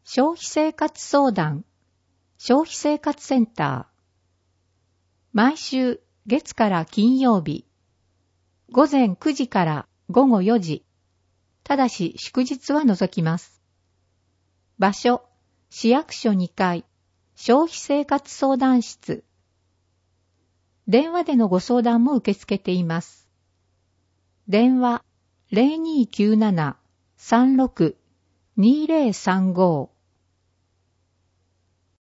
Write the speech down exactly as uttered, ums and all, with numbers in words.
消費生活相談、消費生活センター。毎週月から金曜日、午前くじから午後よじ、ただし祝日は除きます。場所、市役所にかい、消費生活相談室。電話でのご相談も受け付けています。電話 ゼロにーきゅうなな さんろく にーぜろさんご